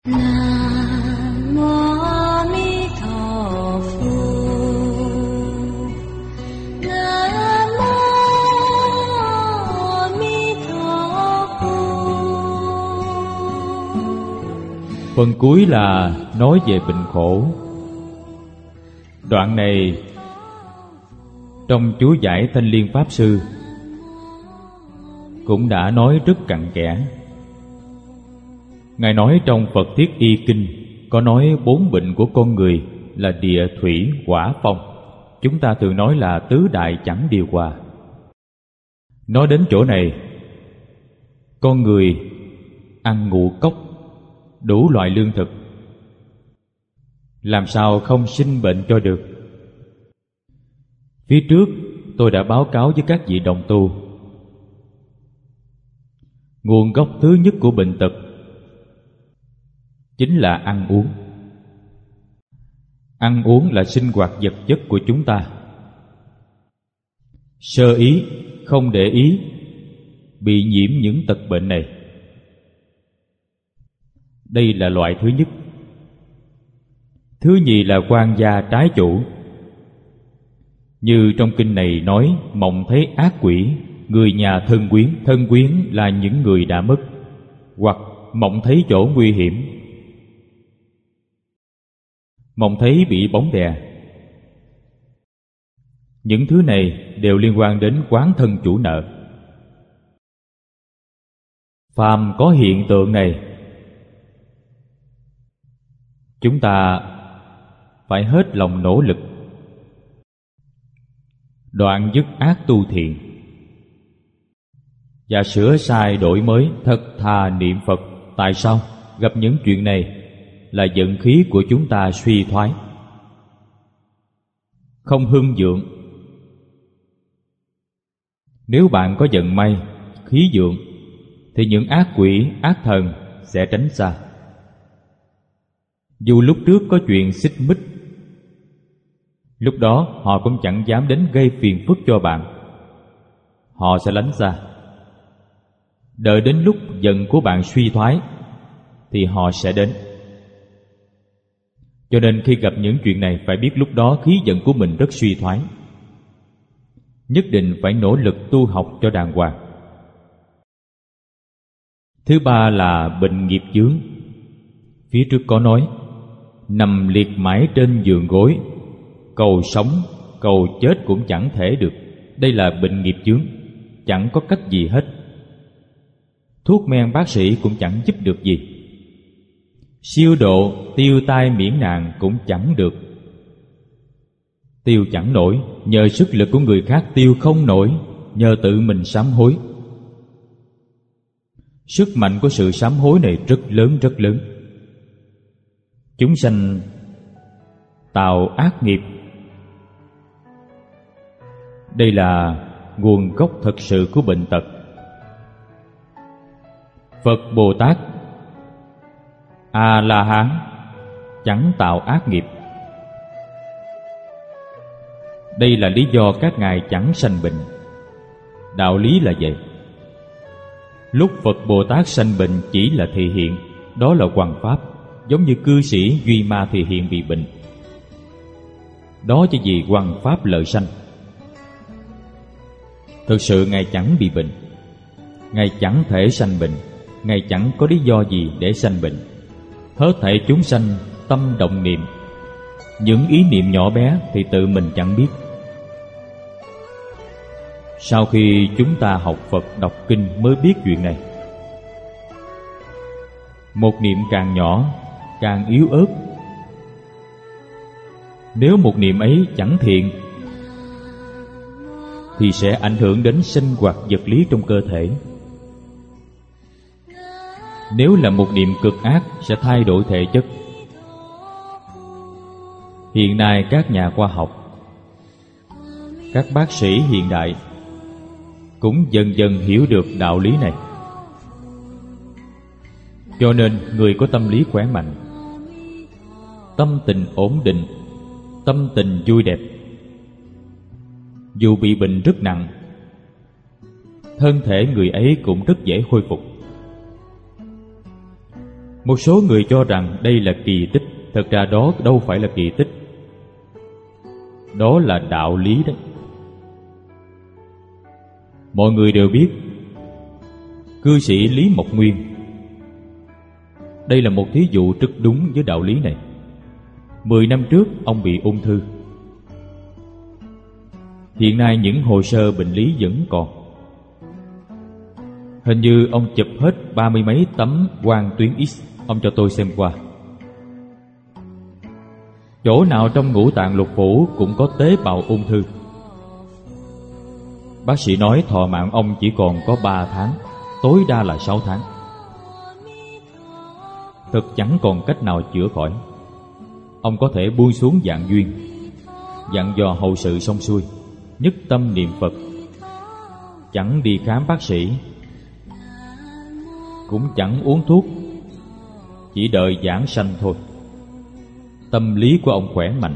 Nam mô A Di Đà Phật. Nam mô A Di Đà Phật. Phần cuối là nói về bệnh khổ. Đoạn này trong chú giải Thanh Liên Pháp Sư cũng đã nói rất cặn kẽ. Ngài nói trong Phật Thiết Y Kinh có nói 4 bệnh của con người là địa, thủy, hỏa, phong. Chúng ta thường nói là tứ đại chẳng điều hòa. Nói đến chỗ này, con người ăn ngũ cốc, đủ loại lương thực, làm sao không sinh bệnh cho được? Phía trước tôi đã báo cáo với các vị đồng tu, nguồn gốc thứ nhất của bệnh tật chính là ăn uống. Ăn uống là sinh hoạt vật chất của chúng ta. Sơ ý, không để ý, bị nhiễm những tật bệnh này. Đây là loại thứ nhất. Thứ nhì là quan gia trái chủ. Như trong kinh này nói, mộng thấy ác quỷ, người nhà thân quyến là những người đã mất, hoặc mộng thấy chỗ nguy hiểm, mộng thấy bị bóng đè. Những thứ này đều liên quan đến quán thân chủ nợ. Phàm có hiện tượng này, chúng ta phải hết lòng nỗ lực, đoạn dứt ác tu thiện, và sửa sai đổi mới, thật thà niệm Phật. Tại sao? Gặp những chuyện này là vận khí của chúng ta suy thoái, không hưng vượng. Nếu bạn có vận may, khí vượng, thì những ác quỷ, ác thần sẽ tránh xa. Dù lúc trước có chuyện xích mích, lúc đó họ cũng chẳng dám đến gây phiền phức cho bạn, họ sẽ lánh xa. Đợi đến lúc vận của bạn suy thoái thì họ sẽ đến. Cho nên khi gặp những chuyện này, phải biết lúc đó khí vận của mình rất suy thoái, nhất định phải nỗ lực tu học cho đàng hoàng. Thứ ba là bệnh nghiệp chướng. Phía trước có nói, nằm liệt mãi trên giường gối, cầu sống, cầu chết cũng chẳng thể được. Đây là bệnh nghiệp chướng, chẳng có cách gì hết. Thuốc men bác sĩ cũng chẳng giúp được gì. Siêu độ, tiêu tai miễn nạn cũng chẳng được. Tiêu chẳng nổi, nhờ sức lực của người khác tiêu không nổi, nhờ tự mình sám hối. Sức mạnh của sự sám hối này rất lớn, rất lớn. Chúng sanh tạo ác nghiệp. Đây là nguồn gốc thật sự của bệnh tật. Phật Bồ Tát A-la-hán chẳng tạo ác nghiệp. Đây là lý do các ngài chẳng sanh bệnh. Đạo lý là vậy. Lúc Phật Bồ Tát sanh bệnh chỉ là thị hiện, đó là hoằng pháp, giống như cư sĩ Duy Ma thị hiện bị bệnh. Đó chỉ vì hoằng pháp lợi sanh. Thực sự ngài chẳng bị bệnh, ngài chẳng thể sanh bệnh, ngài chẳng có lý do gì để sanh bệnh. Hết thảy chúng sanh tâm động niệm, những ý niệm nhỏ bé thì tự mình chẳng biết. Sau khi chúng ta học Phật đọc kinh mới biết chuyện này. Một niệm càng nhỏ, càng yếu ớt. Nếu một niệm ấy chẳng thiện thì sẽ ảnh hưởng đến sinh hoạt vật lý trong cơ thể. Nếu là một niệm cực ác sẽ thay đổi thể chất. Hiện nay các nhà khoa học, các bác sĩ hiện đại cũng dần dần hiểu được đạo lý này. Cho nên người có tâm lý khỏe mạnh, tâm tình ổn định, tâm tình vui đẹp, dù bị bệnh rất nặng, thân thể người ấy cũng rất dễ khôi phục. Một số người cho rằng đây là kỳ tích. Thật ra đó đâu phải là kỳ tích, đó là đạo lý đấy. Mọi người đều biết cư sĩ Lý Mộc Nguyên. Đây là một thí dụ rất đúng với đạo lý này. 10 năm trước ông bị ung thư. Hiện nay những hồ sơ bệnh lý vẫn còn. Hình như ông chụp hết 30 mấy tấm quang tuyến X. Ông cho tôi xem qua. Chỗ nào trong ngũ tạng lục phủ cũng có tế bào ung thư. Bác sĩ nói thọ mạng ông chỉ còn có 3 tháng, tối đa là 6 tháng. Thực chẳng còn cách nào chữa khỏi. Ông có thể buông xuống dạng duyên, dặn dò hậu sự xong xuôi, nhất tâm niệm Phật, chẳng đi khám bác sĩ, cũng chẳng uống thuốc, chỉ đợi giảng sanh thôi. Tâm lý của ông khỏe mạnh,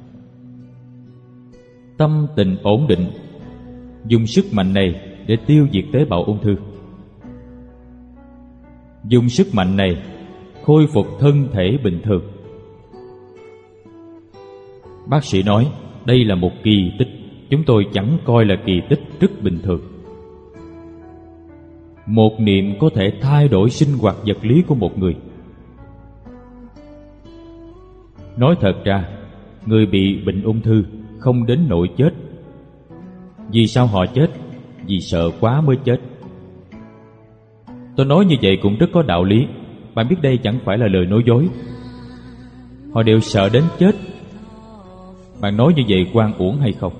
tâm tình ổn định, dùng sức mạnh này để tiêu diệt tế bào ung thư. Dùng sức mạnh này khôi phục thân thể bình thường. Bác sĩ nói đây là một kỳ tích. Chúng tôi chẳng coi là kỳ tích, rất bình thường. Một niệm có thể thay đổi sinh hoạt vật lý của một người. Nói thật ra, người bị bệnh ung thư không đến nỗi chết. Vì sao họ chết? Vì sợ quá mới chết. Tôi nói như vậy cũng rất có đạo lý. Bạn biết đây chẳng phải là lời nói dối. Họ đều sợ đến chết. Bạn nói như vậy oan uổng hay không?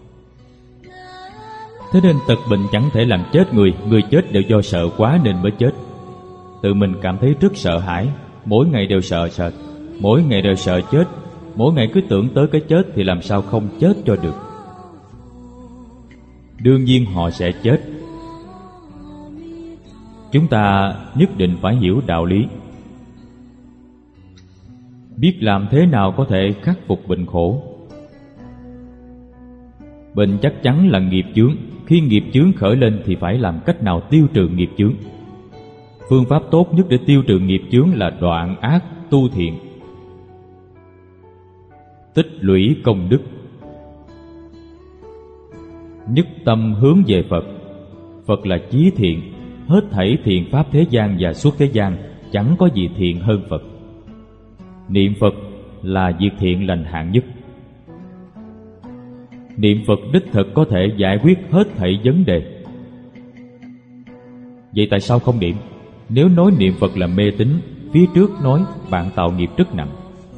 Thế nên tật bệnh chẳng thể làm chết người. Người chết đều do sợ quá nên mới chết. Tự mình cảm thấy rất sợ hãi, mỗi ngày đều sợ sệt, mỗi ngày đều sợ chết, mỗi ngày cứ tưởng tới cái chết thì làm sao không chết cho được. Đương nhiên họ sẽ chết. Chúng ta nhất định phải hiểu đạo lý, biết làm thế nào có thể khắc phục bệnh khổ. Bệnh chắc chắn là nghiệp chướng. Khi nghiệp chướng khởi lên thì phải làm cách nào tiêu trừ nghiệp chướng. Phương pháp tốt nhất để tiêu trừ nghiệp chướng là đoạn ác tu thiện, tích lũy công đức, nhất tâm hướng về Phật. Phật là chí thiện. Hết thảy thiện pháp thế gian và suốt thế gian chẳng có gì thiện hơn Phật. Niệm Phật là việc thiện lành hạng nhất. Niệm Phật đích thực có thể giải quyết hết thảy vấn đề. Vậy tại sao không niệm? Nếu nói niệm Phật là mê tín, phía trước nói bạn tạo nghiệp rất nặng.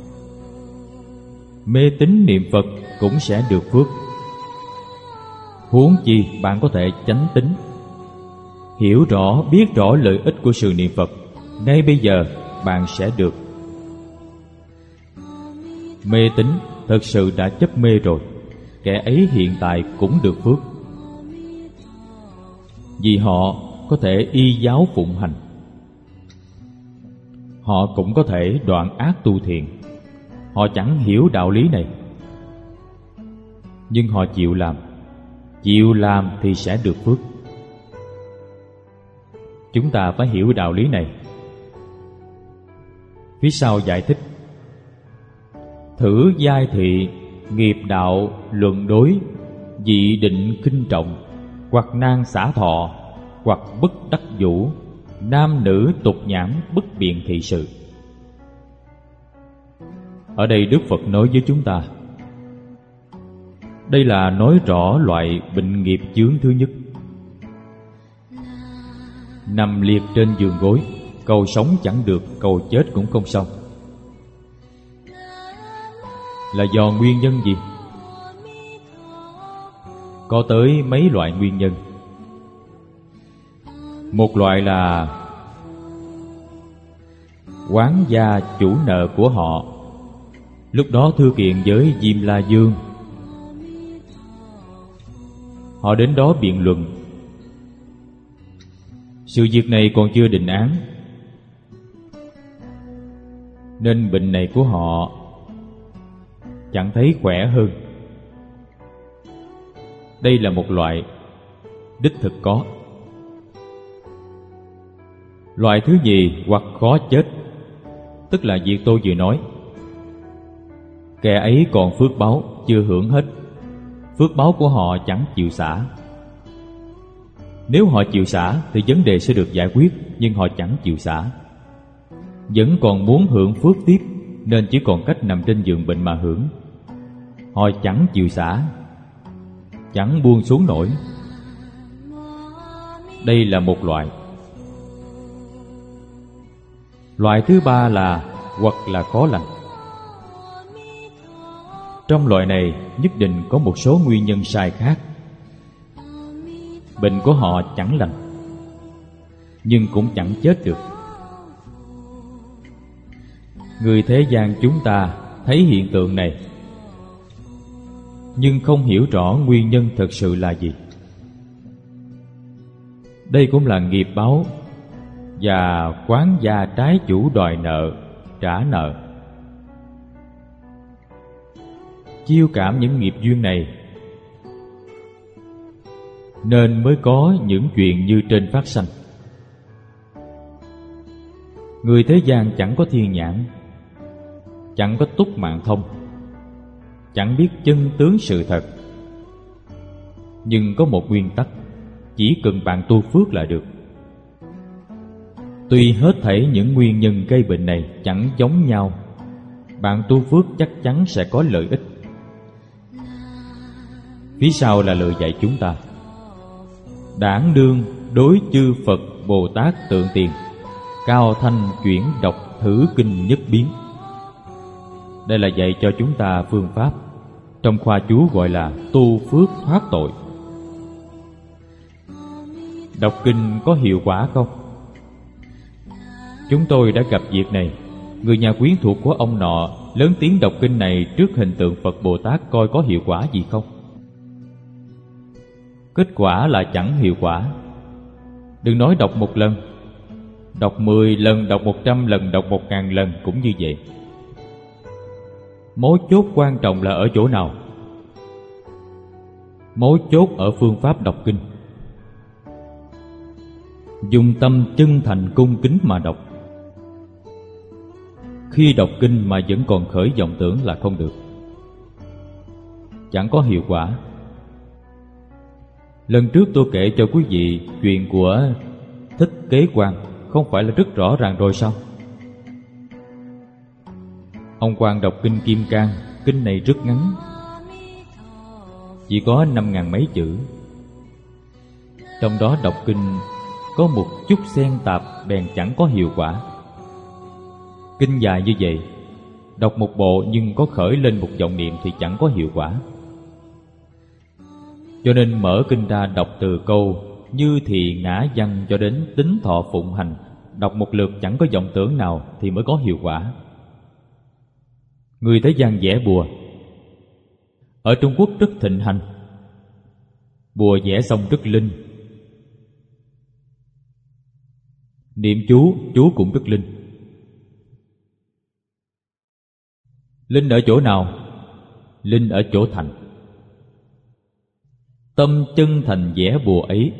Mê tín niệm Phật cũng sẽ được phước. Huống chi bạn có thể chánh tín, hiểu rõ, biết rõ lợi ích của sự niệm Phật. Ngay bây giờ bạn sẽ được. Mê tín thật sự đã chấp mê rồi, kẻ ấy hiện tại cũng được phước, vì họ có thể y giáo phụng hành. Họ cũng có thể đoạn ác tu thiện. Họ chẳng hiểu đạo lý này, nhưng họ chịu làm. Chịu làm thì sẽ được phước. Chúng ta phải hiểu đạo lý này. Phía sau giải thích: thử giai thị, nghiệp đạo luận đối, dị định kinh trọng, hoặc nan xả thọ, hoặc bất đắc vũ, nam nữ tục nhãn bất biện thị sự. Ở đây Đức Phật nói với chúng ta, đây là nói rõ loại bệnh nghiệp chướng thứ nhất. Nằm liệt trên giường gối, cầu sống chẳng được, cầu chết cũng không xong. Là do nguyên nhân gì? Có tới mấy loại nguyên nhân. Một loại là oán gia chủ nợ của họ. Lúc đó thư kiện với Diêm La Dương. Họ đến đó biện luận. Sự việc này còn chưa định án, nên bệnh này của họ chẳng thấy khỏe hơn. Đây là một loại đích thực có. Loại thứ nhì, hoặc khó chết, tức là việc tôi vừa nói. Kẻ ấy còn phước báu chưa hưởng hết, phước báu của họ chẳng chịu xả. Nếu họ chịu xả thì vấn đề sẽ được giải quyết, nhưng họ chẳng chịu xả, vẫn còn muốn hưởng phước tiếp, nên chỉ còn cách nằm trên giường bệnh mà hưởng. Họ chẳng chịu xả, chẳng buông xuống nổi. Đây là một loại. Loại thứ ba là hoặc là có lành. Trong loại này nhất định có một số nguyên nhân sai khác. Bệnh của họ chẳng lành, nhưng cũng chẳng chết được. Người thế gian chúng ta thấy hiện tượng này, nhưng không hiểu rõ nguyên nhân thực sự là gì. Đây cũng là nghiệp báo và quán gia trái chủ đòi nợ, trả nợ. Chiêu cảm những nghiệp duyên này nên mới có những chuyện như trên phát sanh. Người thế gian chẳng có thiên nhãn, chẳng có túc mạng thông, chẳng biết chân tướng sự thật. Nhưng có một nguyên tắc, chỉ cần bạn tu phước là được. Tuy hết thảy những nguyên nhân gây bệnh này chẳng giống nhau, bạn tu phước chắc chắn sẽ có lợi ích. Phía sau là lời dạy chúng ta: đản đương đối chư Phật Bồ Tát tượng tiền, cao thanh chuyển đọc thử kinh nhất biến. Đây là dạy cho chúng ta phương pháp, trong khoa chú gọi là tu phước thoát tội. Đọc kinh có hiệu quả không? Chúng tôi đã gặp việc này. Người nhà quyến thuộc của ông nọ lớn tiếng đọc kinh này trước hình tượng Phật Bồ Tát coi có hiệu quả gì không. Kết quả là chẳng hiệu quả. Đừng nói đọc một lần, đọc 10 lần, đọc 100 lần, đọc 1000 lần cũng như vậy. Mấu chốt quan trọng là ở chỗ nào? Mấu chốt ở phương pháp đọc kinh. Dùng tâm chân thành cung kính mà đọc. Khi đọc kinh mà vẫn còn khởi vọng tưởng là không được, chẳng có hiệu quả. Lần trước tôi kể cho quý vị chuyện của Thích Kế Quang, không phải là rất rõ ràng rồi sao? Ông Quang đọc kinh Kim Cang. Kinh này rất ngắn, chỉ có 5.000 mấy chữ. Trong đó đọc kinh có một chút xen tạp, bèn chẳng có hiệu quả. Kinh dài như vậy, đọc một bộ nhưng có khởi lên một vọng niệm thì chẳng có hiệu quả. Cho nên mở kinh ra đọc từ câu như thì ngã văn cho đến tính thọ phụng hành, đọc một lượt chẳng có vọng tưởng nào thì mới có hiệu quả. Người thế gian vẽ bùa, ở Trung Quốc rất thịnh hành. Bùa vẽ xong rất linh, niệm chú cũng rất linh. Linh ở chỗ nào? Linh ở chỗ thành. Tâm chân thành vẽ bùa ấy.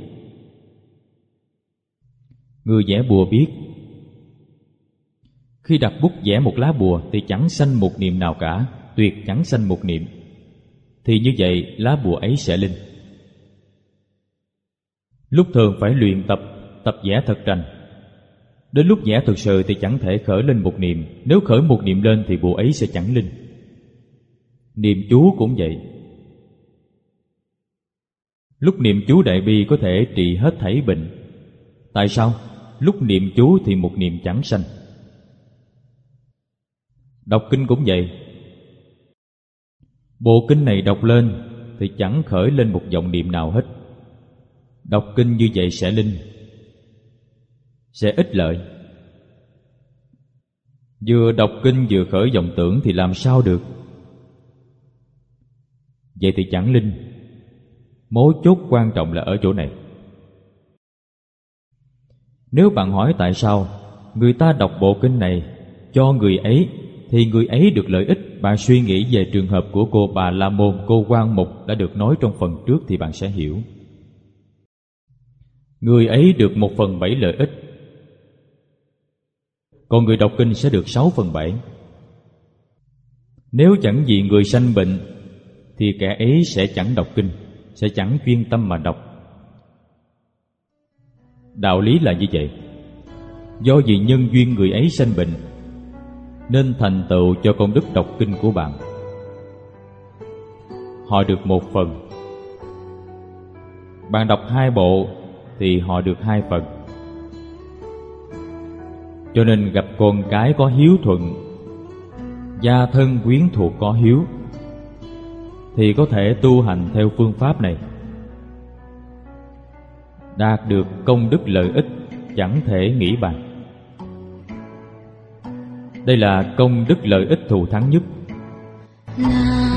Người vẽ bùa biết, khi đặt bút vẽ một lá bùa thì chẳng sanh một niệm nào cả, tuyệt chẳng sanh một niệm, thì như vậy lá bùa ấy sẽ linh. Lúc thường phải luyện tập vẽ thật rành. Đến lúc vẽ thực sự thì chẳng thể khởi lên một niệm. Nếu khởi một niệm lên thì bùa ấy sẽ chẳng linh. Niệm chú cũng vậy. Lúc niệm chú đại bi có thể trị hết thảy bệnh. Tại sao? Lúc niệm chú thì một niệm chẳng sanh. Đọc kinh cũng vậy. Bộ kinh này đọc lên thì chẳng khởi lên một vọng niệm nào hết. Đọc kinh như vậy sẽ linh, sẽ ích lợi. Vừa đọc kinh vừa khởi vọng tưởng thì làm sao được? Vậy thì chẳng linh. Mấu chốt quan trọng là ở chỗ này. Nếu bạn hỏi tại sao người ta đọc bộ kinh này cho người ấy thì người ấy được lợi ích, bạn suy nghĩ về trường hợp của cô Bà La Môn, cô Quan Mục đã được nói trong phần trước thì bạn sẽ hiểu. Người ấy được 1/7 lợi ích. còn người đọc kinh sẽ được 6/7. Nếu chẳng vì người sanh bệnh thì kẻ ấy sẽ chẳng đọc kinh, sẽ chẳng chuyên tâm mà đọc. Đạo lý là như vậy. Do vì nhân duyên người ấy sanh bệnh nên thành tựu cho công đức đọc kinh của bạn. Họ được 1 phần. Bạn đọc 2 bộ thì họ được 2 phần. Cho nên gặp con cái có hiếu thuận, gia thân quyến thuộc có hiếu, thì có thể tu hành theo phương pháp này, đạt được công đức lợi ích chẳng thể nghĩ bàn. Đây là công đức lợi ích thù thắng nhất.